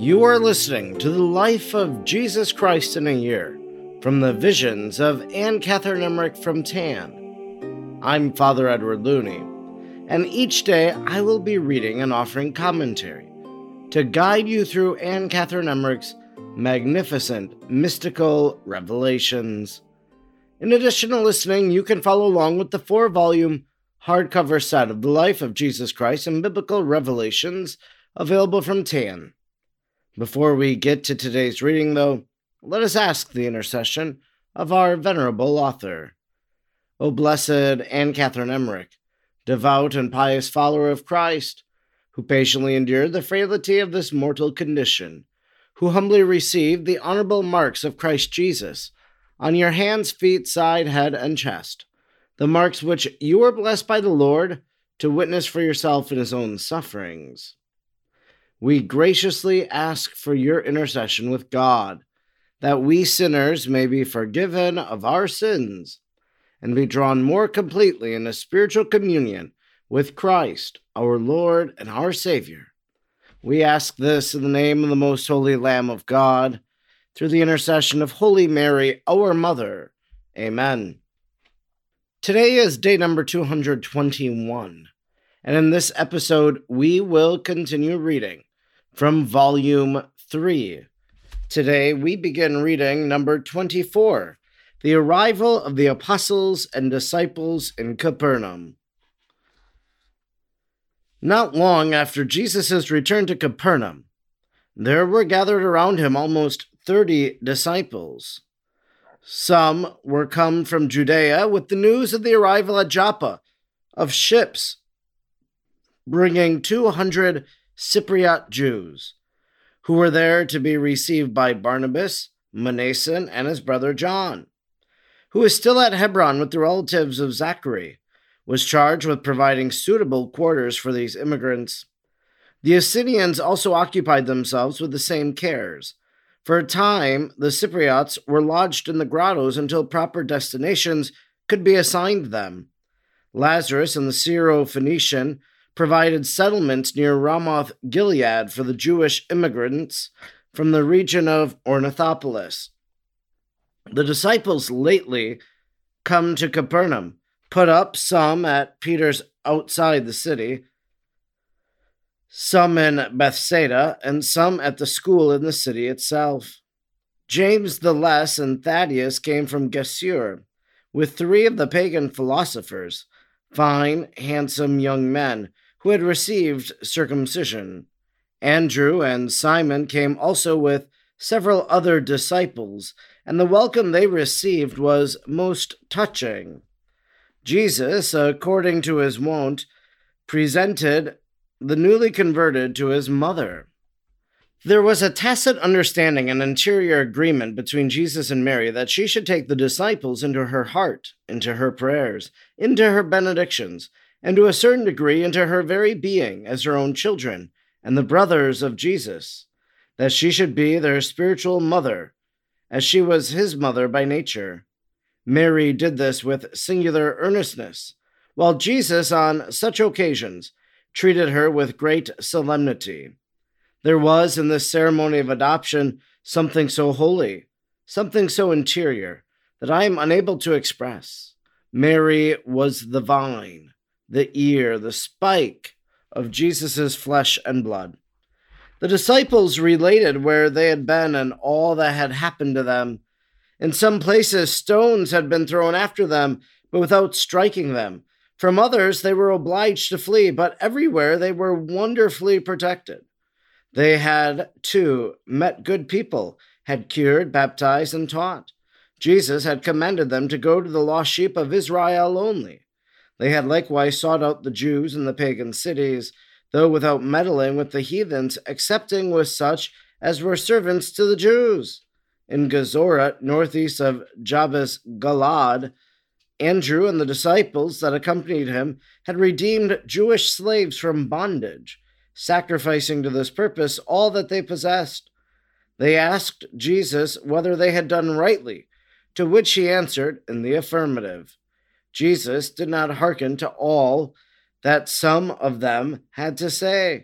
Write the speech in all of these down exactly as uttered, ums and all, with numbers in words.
You are listening to the life of Jesus Christ in a year, from the visions of Anne Catherine Emmerich from Tan. I'm Father Edward Looney, and each day I will be reading and offering commentary to guide you through Anne Catherine Emmerich's magnificent mystical revelations. In addition to listening, you can follow along with the four-volume hardcover set of The Life of Jesus Christ and Biblical Revelations available from Tan. Before we get to today's reading, though, let us ask the intercession of our venerable author. O blessed Anne Catherine Emmerich, devout and pious follower of Christ, who patiently endured the frailty of this mortal condition, who humbly received the honorable marks of Christ Jesus on your hands, feet, side, head, and chest, the marks which you were blessed by the Lord to witness for yourself in his own sufferings. We graciously ask for your intercession with God, that we sinners may be forgiven of our sins and be drawn more completely into spiritual communion with Christ, our Lord and our Savior. We ask this in the name of the most holy Lamb of God, through the intercession of Holy Mary, our Mother. Amen. Today is day number two hundred twenty-one, and in this episode we will continue reading from Volume three. Today we begin reading number twenty-four, The Arrival of the Apostles and Disciples in Capernaum. Not long after Jesus' return to Capernaum, there were gathered around him almost thirty disciples. Some were come from Judea with the news of the arrival at Joppa of ships bringing two hundred Cypriot Jews, who were there to be received by Barnabas, Manason, and his brother John, who was still at Hebron with the relatives of Zachary, was charged with providing suitable quarters for these immigrants. The Assyrians also occupied themselves with the same cares. For a time, the Cypriots were lodged in the grottos until proper destinations could be assigned them. Lazarus and the Syro-Phoenician provided settlements near Ramoth Gilead for the Jewish immigrants from the region of Ornithopolis. The disciples lately come to Capernaum, put up some at Peter's outside the city, some in Bethsaida, and some at the school in the city itself. James the Less and Thaddeus came from Gessur, with three of the pagan philosophers, fine, handsome young men who had received circumcision. Andrew and Simon came also with several other disciples, and the welcome they received was most touching. Jesus, according to his wont, presented the newly converted to his mother. There was a tacit understanding and interior agreement between Jesus and Mary that she should take the disciples into her heart, into her prayers, into her benedictions, and to a certain degree into her very being as her own children and the brothers of Jesus, that she should be their spiritual mother, as she was his mother by nature. Mary did this with singular earnestness, while Jesus on such occasions treated her with great solemnity. There was in this ceremony of adoption something so holy, something so interior, that I am unable to express. Mary was the vine, the ear, the spike of Jesus' flesh and blood. The disciples related where they had been and all that had happened to them. In some places, stones had been thrown after them, but without striking them. From others, they were obliged to flee, but everywhere they were wonderfully protected. They had, too, met good people, had cured, baptized, and taught. Jesus had commanded them to go to the lost sheep of Israel only. They had likewise sought out the Jews in the pagan cities, though without meddling with the heathens, excepting with such as were servants to the Jews. In Gezorat, northeast of Jabes Galad, Andrew and the disciples that accompanied him had redeemed Jewish slaves from bondage, sacrificing to this purpose all that they possessed. They asked Jesus whether they had done rightly, to which he answered in the affirmative. Jesus did not hearken to all that some of them had to say,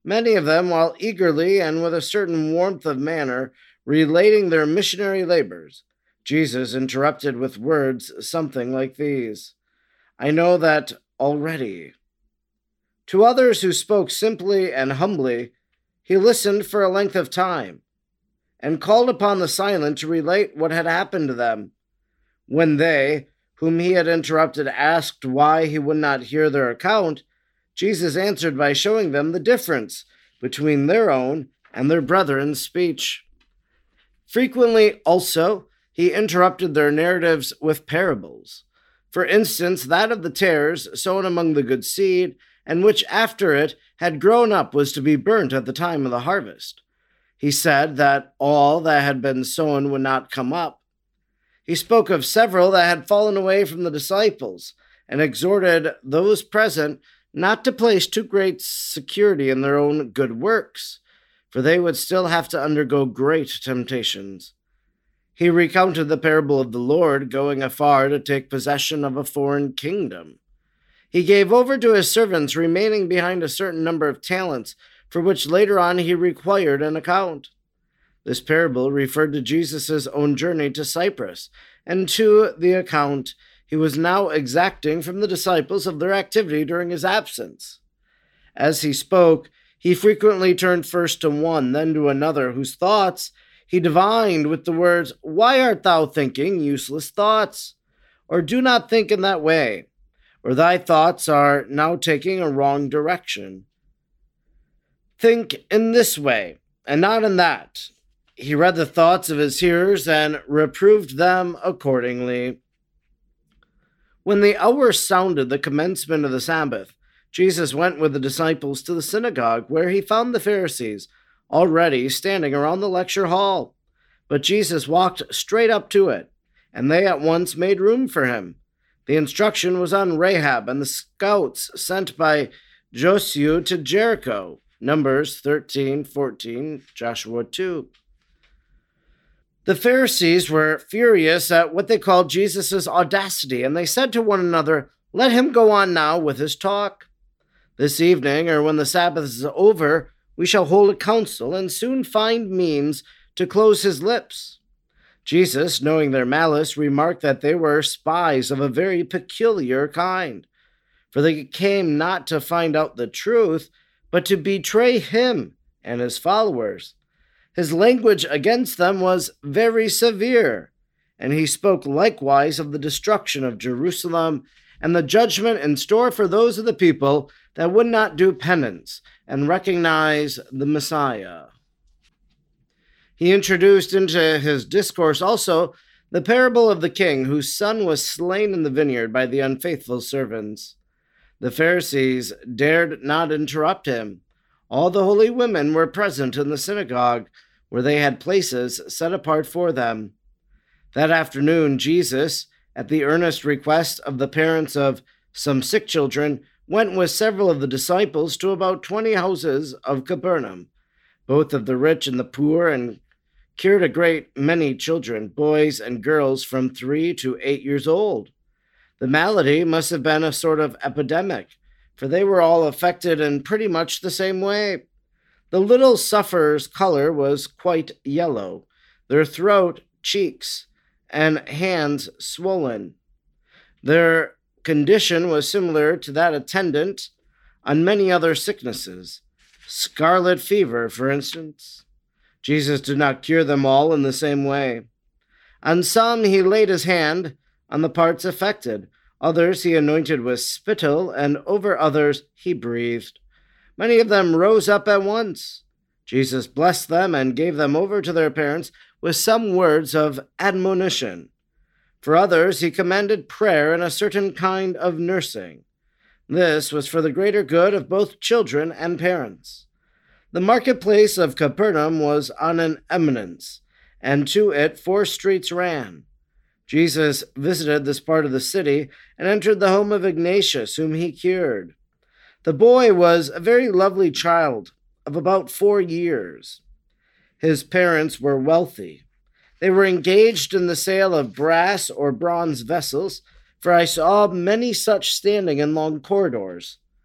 Many of them, while eagerly and with a certain warmth of manner relating their missionary labors, Jesus interrupted with words something like these: "I know that already." To others who spoke simply and humbly, he listened for a length of time, and called upon the silent to relate what had happened to them. When they, whom he had interrupted, asked why he would not hear their account, Jesus answered by showing them the difference between their own and their brethren's speech. Frequently, also, he interrupted their narratives with parables. For instance, that of the tares sown among the good seed, and which after it had grown up was to be burnt at the time of the harvest. He said that all that had been sown would not come up. He spoke of several that had fallen away from the disciples, and exhorted those present not to place too great security in their own good works, for they would still have to undergo great temptations. He recounted the parable of the Lord going afar to take possession of a foreign kingdom. He gave over to his servants remaining behind a certain number of talents, for which later on he required an account. This parable referred to Jesus' own journey to Cyprus, and to the account he was now exacting from the disciples of their activity during his absence. As he spoke, he frequently turned first to one, then to another, whose thoughts he divined with the words, "Why art thou thinking useless thoughts? Or do not think in that way, or thy thoughts are now taking a wrong direction. Think in this way, and not in that." He read the thoughts of his hearers and reproved them accordingly. When the hour sounded the commencement of the Sabbath, Jesus went with the disciples to the synagogue, where he found the Pharisees already standing around the lecture hall. But Jesus walked straight up to it, and they at once made room for him. The instruction was on Rahab and the scouts sent by Joshua to Jericho, Numbers thirteen, fourteen, Joshua two. The Pharisees were furious at what they called Jesus' audacity, and they said to one another, "Let him go on now with his talk. This evening, or when the Sabbath is over, we shall hold a council and soon find means to close his lips." Jesus, knowing their malice, remarked that they were spies of a very peculiar kind, for they came not to find out the truth, but to betray him and his followers. His language against them was very severe, and he spoke likewise of the destruction of Jerusalem and the judgment in store for those of the people that would not do penance and recognize the Messiah. He introduced into his discourse also the parable of the king whose son was slain in the vineyard by the unfaithful servants. The Pharisees dared not interrupt him. All the holy women were present in the synagogue, where they had places set apart for them. That afternoon, Jesus, at the earnest request of the parents of some sick children, went with several of the disciples to about twenty houses of Capernaum, both of the rich and the poor, and cured a great many children, boys and girls from three to eight years old. The malady must have been a sort of epidemic, for they were all affected in pretty much the same way. The little sufferers' color was quite yellow, their throat, cheeks, and hands swollen. Their condition was similar to that attendant on many other sicknesses, scarlet fever, for instance. Jesus did not cure them all in the same way. On some he laid his hand on the parts affected, others he anointed with spittle, and over others he breathed. Many of them rose up at once. Jesus blessed them and gave them over to their parents with some words of admonition. For others he commanded prayer and a certain kind of nursing. This was for the greater good of both children and parents. The marketplace of Capernaum was on an eminence, and to it four streets ran. Jesus visited this part of the city and entered the home of Ignatius, whom he cured. The boy was a very lovely child of about four years. His parents were wealthy. They were engaged in the sale of brass or bronze vessels, for I saw many such standing in long corridors.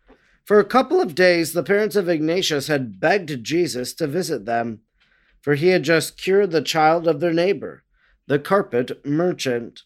For a couple of days, the parents of Ignatius had begged Jesus to visit them, for he had just cured the child of their neighbor, the carpet merchant.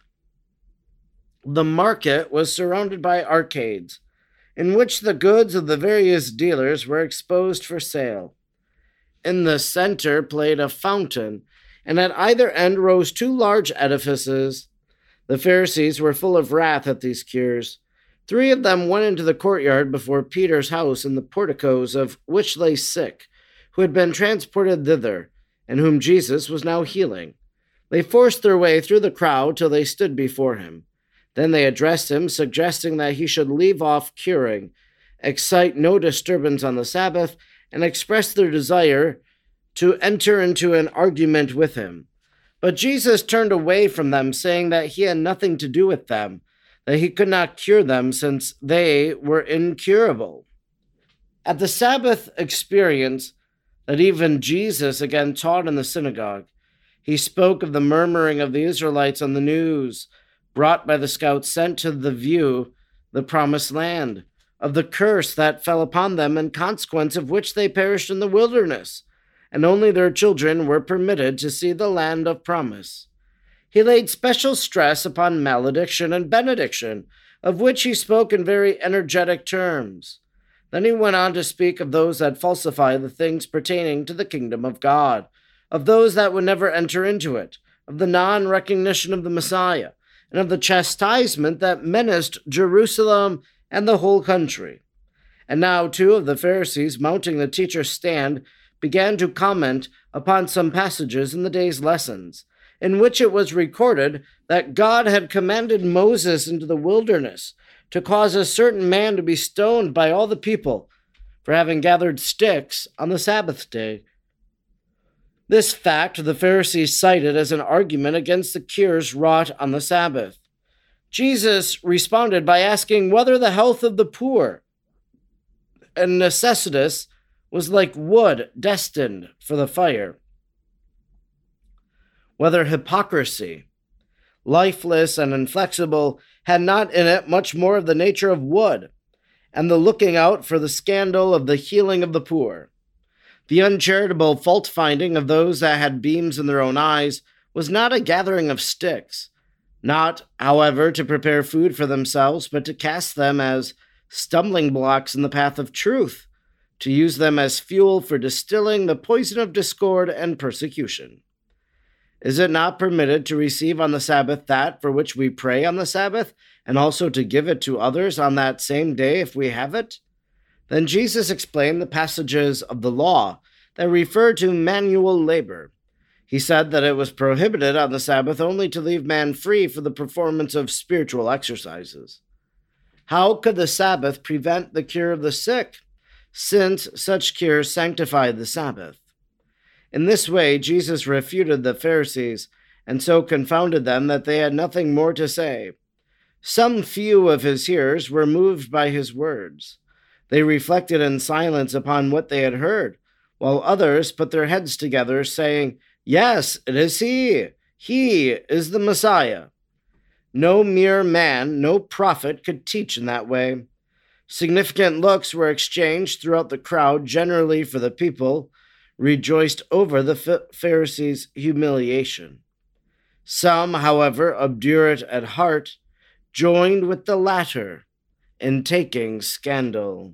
The market was surrounded by arcades, in which the goods of the various dealers were exposed for sale. In the center played a fountain, and at either end rose two large edifices. The Pharisees were full of wrath at these cures. Three of them went into the courtyard before Peter's house in the porticos of which lay sick, who had been transported thither, and whom Jesus was now healing. They forced their way through the crowd till they stood before him. Then they addressed him, suggesting that he should leave off curing, excite no disturbance on the Sabbath, and express their desire to enter into an argument with him. But Jesus turned away from them, saying that he had nothing to do with them, that he could not cure them since they were incurable. At the Sabbath experience that even Jesus again taught in the synagogue, he spoke of the murmuring of the Israelites on the news brought by the scouts sent to the view the promised land, of the curse that fell upon them, in consequence of which they perished in the wilderness, and only their children were permitted to see the land of promise. He laid special stress upon malediction and benediction, of which he spoke in very energetic terms. Then he went on to speak of those that falsify the things pertaining to the kingdom of God, of those that would never enter into it, of the non-recognition of the Messiah, and of the chastisement that menaced Jerusalem and the whole country. And now two of the Pharisees, mounting the teacher's stand, began to comment upon some passages in the day's lessons, in which it was recorded that God had commanded Moses into the wilderness to cause a certain man to be stoned by all the people for having gathered sticks on the Sabbath day. This fact the Pharisees cited as an argument against the cures wrought on the Sabbath. Jesus responded by asking whether the health of the poor and necessitous was like wood destined for the fire, whether hypocrisy, lifeless and inflexible, had not in it much more of the nature of wood, and the looking out for the scandal of the healing of the poor. The uncharitable fault-finding of those that had beams in their own eyes was not a gathering of sticks, not, however, to prepare food for themselves, but to cast them as stumbling blocks in the path of truth, to use them as fuel for distilling the poison of discord and persecution. Is it not permitted to receive on the Sabbath that for which we pray on the Sabbath, and also to give it to others on that same day if we have it? Then Jesus explained the passages of the law that refer to manual labor. He said that it was prohibited on the Sabbath only to leave man free for the performance of spiritual exercises. How could the Sabbath prevent the cure of the sick, since such cures sanctify the Sabbath? In this way, Jesus refuted the Pharisees, and so confounded them that they had nothing more to say. Some few of his hearers were moved by his words. They reflected in silence upon what they had heard, while others put their heads together, saying, "Yes, it is he. He is the Messiah." No mere man, no prophet could teach in that way. Significant looks were exchanged throughout the crowd, generally for the people rejoiced over the Pharisees' humiliation. Some, however, obdurate at heart, joined with the latter in taking scandal.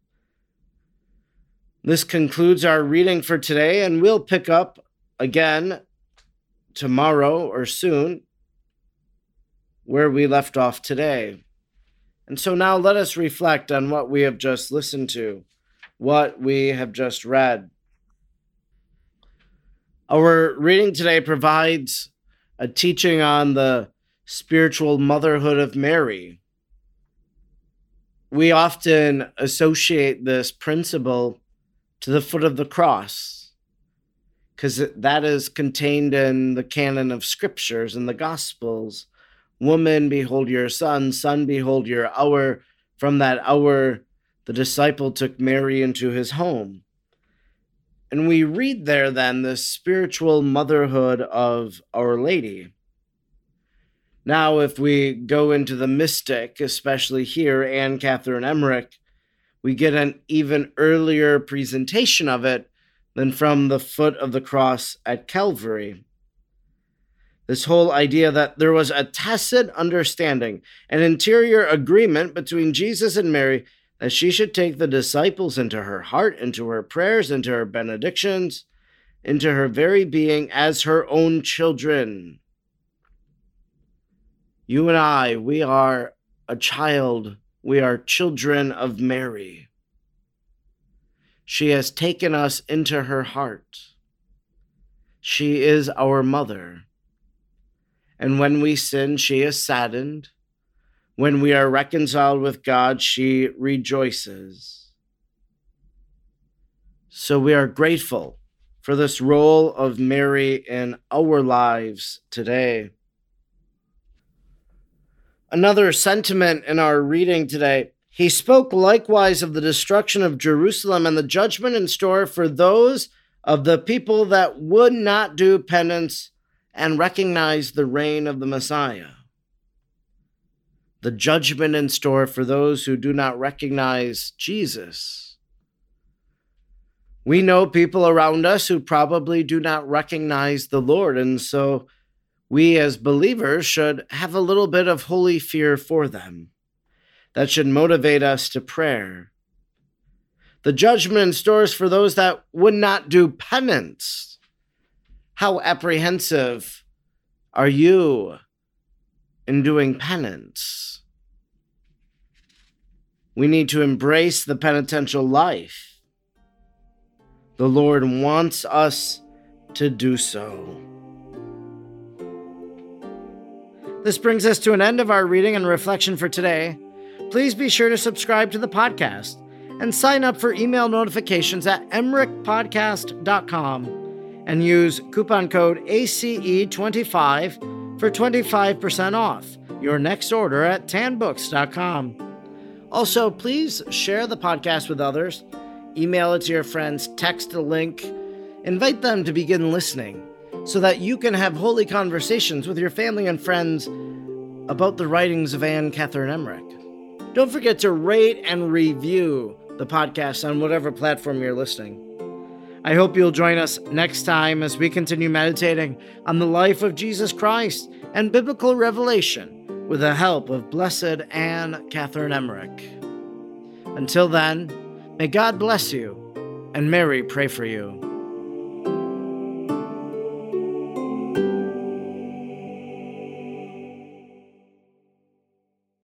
This concludes our reading for today, and we'll pick up again tomorrow or soon where we left off today. And so now let us reflect on what we have just listened to, what we have just read. Our reading today provides a teaching on the spiritual motherhood of Mary. We often associate this principle to the foot of the cross, because that is contained in the canon of scriptures and the Gospels. Woman, behold your son. Son, behold your hour. From that hour, the disciple took Mary into his home. And we read there then the spiritual motherhood of Our Lady. Now, if we go into the mystic, especially here, Anne Catherine Emmerich, we get an even earlier presentation of it than from the foot of the cross at Calvary. This whole idea that there was a tacit understanding, an interior agreement between Jesus and Mary that she should take the disciples into her heart, into her prayers, into her benedictions, into her very being as her own children. You and I, we are a child. We are children of Mary. She has taken us into her heart. She is our mother. And when we sin, she is saddened. When we are reconciled with God, she rejoices. So we are grateful for this role of Mary in our lives today. Another sentiment in our reading today: he spoke likewise of the destruction of Jerusalem and the judgment in store for those of the people that would not do penance and recognize the reign of the Messiah. The judgment in store for those who do not recognize Jesus. We know people around us who probably do not recognize the Lord, and so we as believers should have a little bit of holy fear for them. That should motivate us to prayer. The judgment in stores for those that would not do penance. How apprehensive are you in doing penance? We need to embrace the penitential life. The Lord wants us to do so. This brings us to an end of our reading and reflection for today. Please be sure to subscribe to the podcast and sign up for email notifications at emmerich podcast dot com and use coupon code A C E twenty-five for twenty-five percent off your next order at tan books dot com. Also, please share the podcast with others, email it to your friends, text a link, invite them to begin listening so that you can have holy conversations with your family and friends about the writings of Anne Catherine Emmerich. Don't forget to rate and review the podcast on whatever platform you're listening. I hope you'll join us next time as we continue meditating on the life of Jesus Christ and biblical revelation with the help of Blessed Anne Catherine Emmerich. Until then, may God bless you and Mary pray for you.